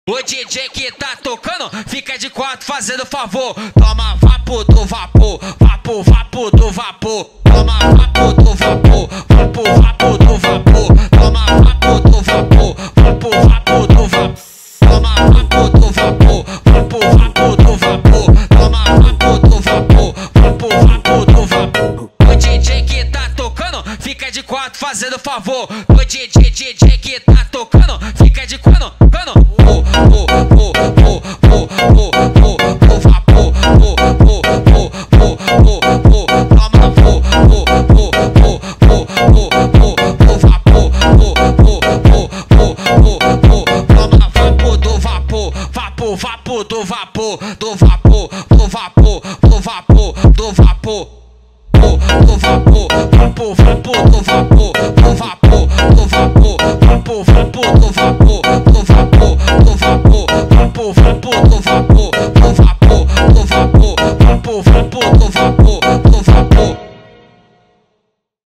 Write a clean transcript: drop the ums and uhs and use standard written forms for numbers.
O DJ que tá tocando fica de quatro fazendo favor. Toma vapo do vapor, vapo, vapo do vapor. Toma vapo do vapor, vapo, vapo do vapor. Toma vapo do vapor, vapo, vapo do vapor. Toma vapo do vapor, vapo, vapo do vapor. Toma vapo do vapor, vapo, vapo do vapor. O DJ que tá tocando fica de quatro fazendo favor. O DJ que tá tocando fica de quatro. Vapo do vapor, do vapor, do vapor, do vapor, do vapor, do vapor, vapo, vapo do vapor, do vapor, do vapor, vapo, vapo do vapor, do vapor, do vapor, vapo, vapo do vapor.